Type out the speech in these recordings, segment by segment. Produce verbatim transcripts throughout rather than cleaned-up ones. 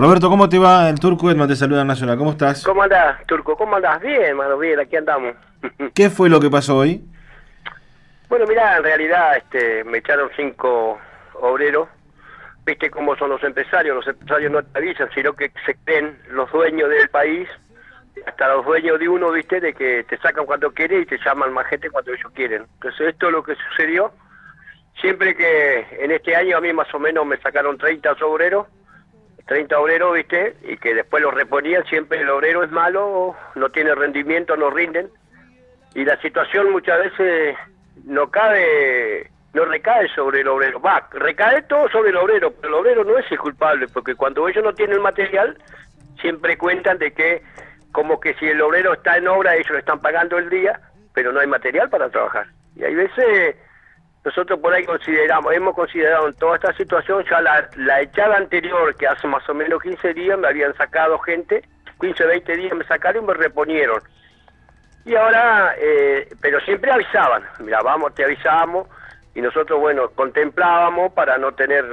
Roberto, ¿cómo te va? El Turco Edman te saluda en Nacional. ¿Cómo estás? ¿Cómo andás, Turco? ¿Cómo andás? Bien, hermano, bien, aquí andamos. ¿Qué fue lo que pasó hoy? Bueno, mirá, en realidad este, me echaron cinco obreros. Viste cómo son los empresarios. Los empresarios no te avisan, sino que se creen los dueños del país, hasta los dueños de uno, viste, de que te sacan cuando quieren y te llaman más gente cuando ellos quieren. Entonces esto es lo que sucedió. Siempre que en este año a mí más o menos me sacaron treinta obreros, treinta obreros, viste, y que después los reponían. Siempre el obrero es malo, no tiene rendimiento, no rinden. Y la situación muchas veces no cae, no recae sobre el obrero. Va, recae todo sobre el obrero, pero el obrero no es el culpable, porque cuando ellos no tienen material, siempre cuentan de que, como que si el obrero está en obra, ellos le están pagando el día, pero no hay material para trabajar. Y hay veces, nosotros por ahí consideramos, hemos considerado en toda esta situación, ya la, la echada anterior, que hace más o menos quince días, me habían sacado gente, quince, veinte días me sacaron y me reponieron. Y ahora, eh, pero siempre avisaban, mira, vamos, te avisamos, y nosotros, bueno, contemplábamos para no tener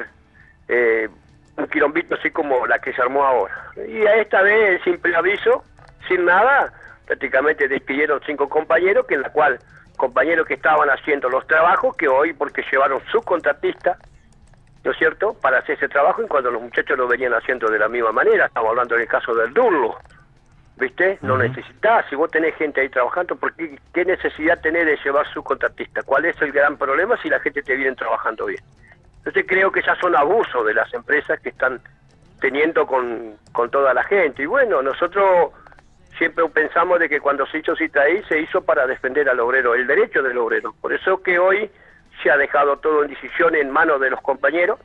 eh, un quilombito así como la que se armó ahora. Y a esta vez, el simple aviso, sin nada, prácticamente despidieron cinco compañeros, que en la cual, compañeros que estaban haciendo los trabajos, que hoy, porque llevaron subcontratistas, ¿no es cierto?, para hacer ese trabajo, y cuando los muchachos lo venían haciendo de la misma manera. Estamos hablando del caso del Durlo, ¿viste? No uh-huh. necesitás, si vos tenés gente ahí trabajando, ¿por qué, qué necesidad tenés de llevar subcontratistas? ¿Cuál es el gran problema si la gente te viene trabajando bien? Entonces creo que ya son abusos de las empresas que están teniendo con, con toda la gente. Y bueno, nosotros siempre pensamos de que cuando se hizo Citaí, se hizo para defender al obrero, el derecho del obrero. Por eso que hoy se ha dejado todo en decisión en manos de los compañeros,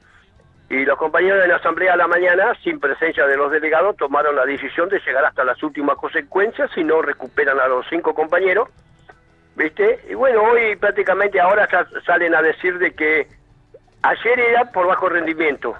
y los compañeros de la asamblea a la mañana, sin presencia de los delegados, tomaron la decisión de llegar hasta las últimas consecuencias si no recuperan a los cinco compañeros, ¿viste? Y bueno, hoy prácticamente ahora ya salen a decir de que ayer era por bajo rendimiento,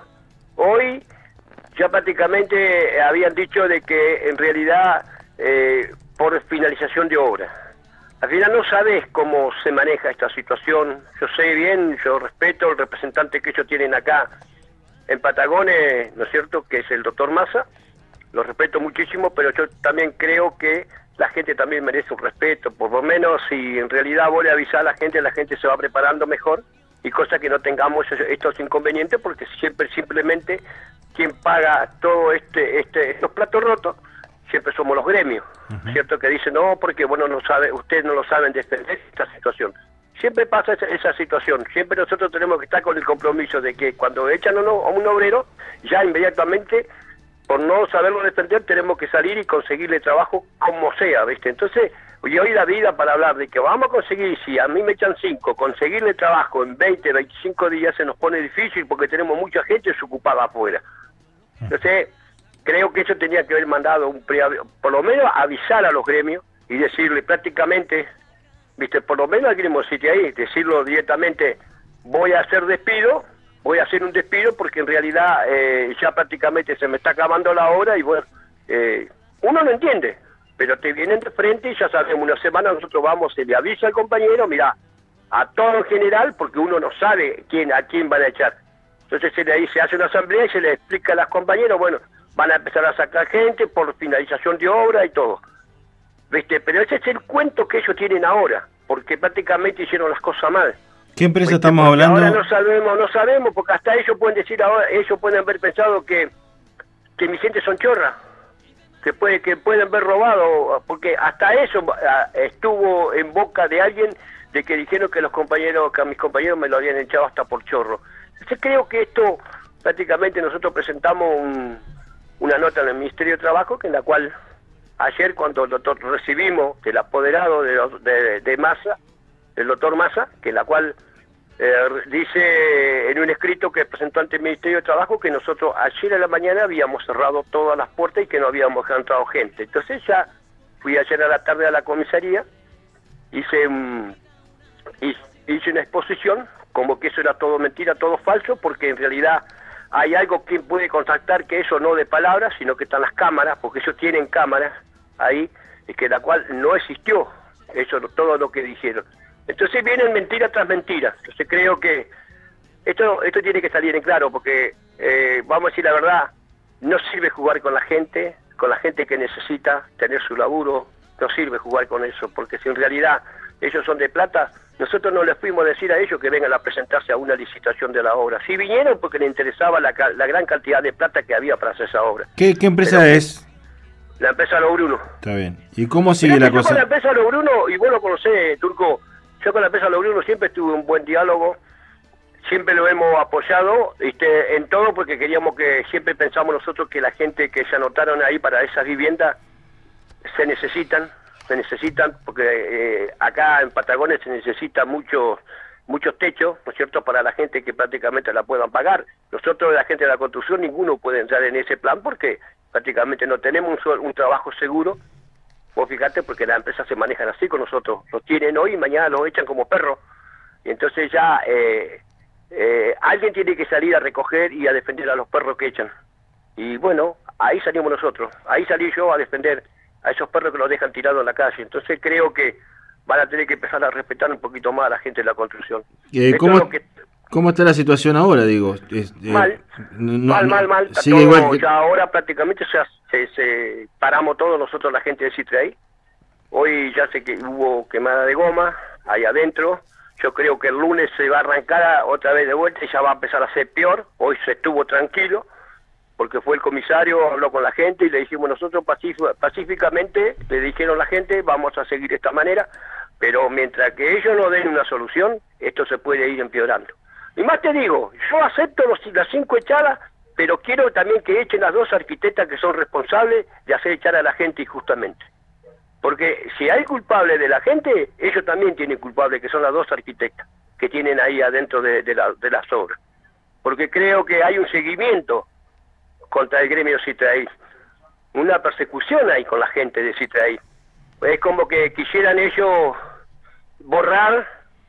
hoy ya prácticamente habían dicho de que en realidad eh, por finalización de obra. Al final no sabes cómo se maneja esta situación. Yo sé bien, yo respeto el representante que ellos tienen acá en Patagones, ¿no es cierto?, que es el doctor Massa, lo respeto muchísimo, pero yo también creo que la gente también merece un respeto. Por lo menos si en realidad vos le avisás a la gente, la gente se va preparando mejor, y cosa que no tengamos estos inconvenientes, porque siempre simplemente quien paga todo este, este estos platos rotos siempre somos los gremios, uh-huh. ¿cierto? Que dicen, no, porque bueno, no sabe, ustedes no lo saben defender esta situación. Siempre pasa esa, esa situación, siempre nosotros tenemos que estar con el compromiso de que cuando echan a un, a un obrero, ya inmediatamente, por no saberlo defender, tenemos que salir y conseguirle trabajo como sea, ¿viste? Entonces, y hoy la vida para hablar de que vamos a conseguir, si a mí me echan cinco, conseguirle trabajo en veinte, veinticinco días se nos pone difícil porque tenemos mucha gente desocupada afuera. Entonces, creo que eso tenía que haber mandado un preaviso, por lo menos avisar a los gremios y decirle prácticamente, viste, por lo menos al gremio Citaí, decirlo directamente, voy a hacer despido, voy a hacer un despido porque en realidad eh, ya prácticamente se me está acabando la hora, y bueno, eh, uno no entiende, pero te vienen de frente y ya sabemos, una semana nosotros vamos, se le avisa al compañero, mira, a todo en general, porque uno no sabe quién a quién van a echar. Entonces se le dice, hace una asamblea y se le explica a los compañeros, bueno, van a empezar a sacar gente por finalización de obra y todo, ¿viste? Pero ese es el cuento que ellos tienen ahora, porque prácticamente hicieron las cosas mal. ¿Qué empresa ¿Viste? estamos Porque hablando? ahora no sabemos, no sabemos, porque hasta ellos pueden decir ahora, ellos pueden haber pensado que, que mis gente son chorras, que puede, que pueden haber robado, porque hasta eso estuvo en boca de alguien, de que dijeron que los compañeros, que a mis compañeros me lo habían echado hasta por chorro. Entonces creo que esto, prácticamente nosotros presentamos un, una nota en el Ministerio de Trabajo, que en la cual ayer cuando el doctor recibimos del apoderado de, de, de Massa, el doctor Massa, que en la cual eh, dice en un escrito que presentó ante el Ministerio de Trabajo que nosotros ayer a la mañana habíamos cerrado todas las puertas y que no habíamos entrado gente. Entonces ya fui ayer a la tarde a la comisaría, hice, um, hice una exposición como que eso era todo mentira, todo falso, porque en realidad hay algo que puede contactar que eso no de palabras, sino que están las cámaras, porque ellos tienen cámaras ahí, y que la cual no existió, eso todo lo que dijeron. Entonces vienen mentira tras mentira. Entonces creo que esto esto tiene que salir en claro, porque eh, vamos a decir la verdad, no sirve jugar con la gente, con la gente que necesita tener su laburo, no sirve jugar con eso, porque si en realidad ellos son de plata, nosotros no les fuimos a decir a ellos que vengan a presentarse a una licitación de la obra. Si vinieron porque les interesaba la, la gran cantidad de plata que había para hacer esa obra. ¿Qué, qué empresa Pero, es? La empresa Lo Bruno. Está bien. ¿Y cómo sigue la yo cosa? Con la empresa Lo Bruno, y vos lo conocés, Turco, yo con la empresa Lo Bruno siempre tuve un buen diálogo, siempre lo hemos apoyado este, en todo, porque queríamos que, siempre pensamos nosotros que la gente que se anotaron ahí para esas viviendas se necesitan, se necesitan, porque eh, acá en Patagones se necesita muchos muchos techos, ¿no es cierto?, para la gente que prácticamente la puedan pagar. Nosotros, la gente de la construcción, ninguno puede entrar en ese plan porque prácticamente no tenemos un, un trabajo seguro. Vos fíjate, porque las empresas se manejan así con nosotros, los tienen hoy y mañana los echan como perros, y entonces ya eh, eh, alguien tiene que salir a recoger y a defender a los perros que echan. Y bueno, ahí salimos nosotros, ahí salí yo a defender a esos perros que los dejan tirados en la calle. Entonces creo que van a tener que empezar a respetar un poquito más a la gente de la construcción. Eh, ¿cómo, que... ¿Cómo está la situación ahora, digo? Es, eh, mal, no, mal, no, mal, mal, sigue todo, igual que... ya ahora prácticamente se, se, se paramos todos nosotros, la gente de Citraí. Hoy ya sé que hubo quemada de goma ahí adentro. Yo creo que el lunes se va a arrancar otra vez de vuelta y ya va a empezar a ser peor. Hoy se estuvo tranquilo, porque fue el comisario, habló con la gente y le dijimos nosotros pacíficamente, le dijeron a la gente, vamos a seguir de esta manera, pero mientras que ellos no den una solución, esto se puede ir empeorando. Y más te digo, yo acepto los, las cinco echadas, pero quiero también que echen las dos arquitectas que son responsables de hacer echar a la gente injustamente. Porque si hay culpables de la gente, ellos también tienen culpables, que son las dos arquitectas que tienen ahí adentro de, de, la, de las obras. Porque creo que hay un seguimiento contra el gremio Citraí, una persecución ahí con la gente de Citraí. Es como que quisieran ellos borrar,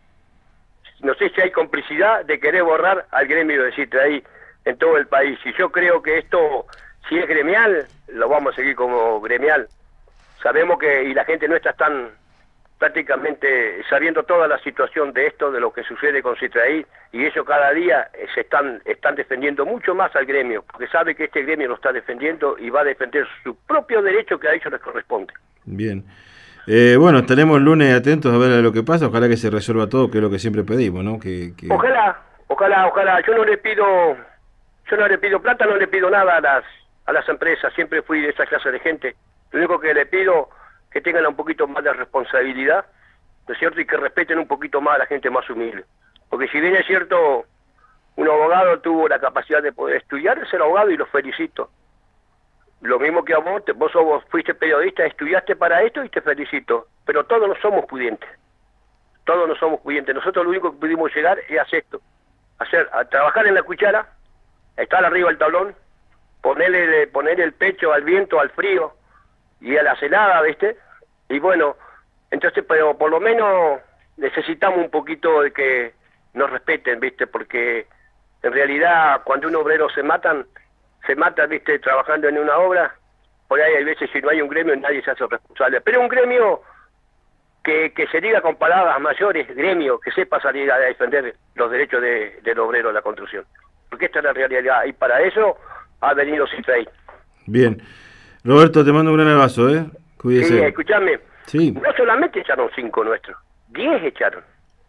no sé si hay complicidad de querer borrar al gremio de Citraí en todo el país. Y yo creo que esto, si es gremial, lo vamos a seguir como gremial. Sabemos que, y la gente nuestra están prácticamente sabiendo toda la situación de esto, de lo que sucede con Citraí, y ellos cada día eh, se están están defendiendo mucho más al gremio, porque sabe que este gremio lo está defendiendo y va a defender su propio derecho que a ellos les corresponde. Bien. Eh, bueno, estaremos el lunes atentos a ver lo que pasa, ojalá que se resuelva todo, que es lo que siempre pedimos, ¿no? Que, que... Ojalá, ojalá, ojalá. Yo no le pido, yo no le pido plata, no le pido nada a las a las empresas, siempre fui de esa clase de gente. Lo único que le pido que tengan un poquito más de responsabilidad, ¿no es cierto? Y que respeten un poquito más a la gente más humilde. Porque si bien es cierto, un abogado tuvo la capacidad de poder estudiar, es el abogado y lo felicito. Lo mismo que a vos, te, vos sos, fuiste periodista, estudiaste para esto y te felicito. Pero todos no somos pudientes. Todos no somos pudientes. Nosotros lo único que pudimos llegar es hacer esto. Hacer, a trabajar en la cuchara, estar arriba del tablón, ponerle, poner el pecho al viento, al frío y a la celada, ¿viste? Y bueno, entonces, pero por lo menos necesitamos un poquito de que nos respeten, ¿viste? Porque en realidad cuando un obrero se matan, se mata, ¿viste? Trabajando en una obra, por ahí hay veces si no hay un gremio nadie se hace responsable. Pero un gremio que, que se diga con palabras mayores, gremio, que sepa salir a defender los derechos de, del obrero de la construcción. Porque esta es la realidad y para eso ha venido Citraí. Bien. Roberto, te mando un gran abrazo, ¿eh? Cuídese. Sí, escuchame. Sí. No solamente echaron cinco nuestros, diez echaron.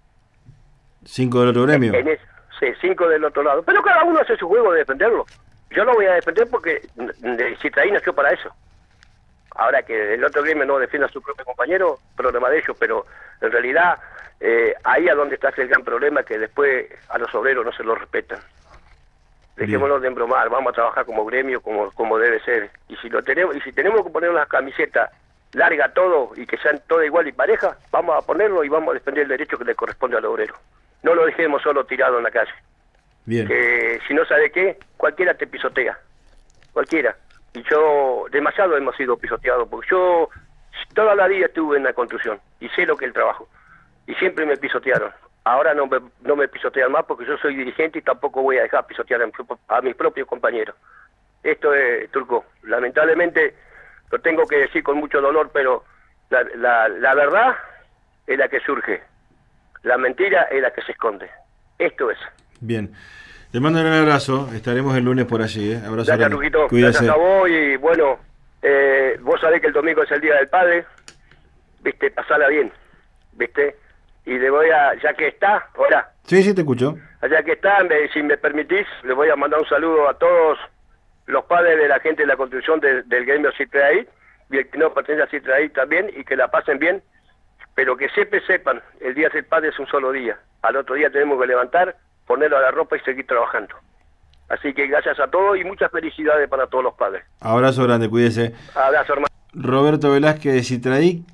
¿Cinco del otro gremio? En es, sí, cinco del otro lado. Pero cada uno hace su juego de defenderlo. Yo lo voy a defender porque Citraí nació para eso. Ahora que el otro gremio no defienda a su propio compañero, problema de ellos, pero en realidad eh, ahí a donde está el gran problema, que después a los obreros no se los respetan. Dejémonos de embromar, vamos a trabajar como gremio, como como debe ser. Y si lo tenemos y si tenemos que poner una camiseta larga todo y que sean todas igual y pareja, vamos a ponerlo y vamos a defender el derecho que le corresponde al obrero. No lo dejemos solo tirado en la calle. Bien. Que si no sabe qué, cualquiera te pisotea. Cualquiera. Y yo, demasiado hemos sido pisoteados, porque yo toda la vida estuve en la construcción y sé lo que es el trabajo. Y siempre me pisotearon. Ahora no me, no me pisotean más porque yo soy dirigente y tampoco voy a dejar pisotear a, a mis propios compañeros. Esto es, Turco, lamentablemente lo tengo que decir con mucho dolor, pero la, la, la verdad es la que surge, la mentira es la que se esconde. Esto es. Bien. Te mando un abrazo, estaremos el lunes por allí. ¿eh? Abrazo. Gracias, Luquito. Gracias a vos y bueno, eh, vos sabés que el domingo es el Día del Padre, viste, pasala bien, viste, y le voy a, ya que está, hola. Sí, sí, te escucho. Ya que está, me, si me permitís, le voy a mandar un saludo a todos los padres de la gente de la construcción de, del gremio Citraí, y el que no pertenece a Citraí también, y que la pasen bien, pero que siempre sepan, el Día del Padre es un solo día, al otro día tenemos que levantar, ponerlo a la ropa y seguir trabajando. Así que gracias a todos y muchas felicidades para todos los padres. Abrazo grande, cuídese. Abrazo, hermano. Roberto Velázquez de Citraí.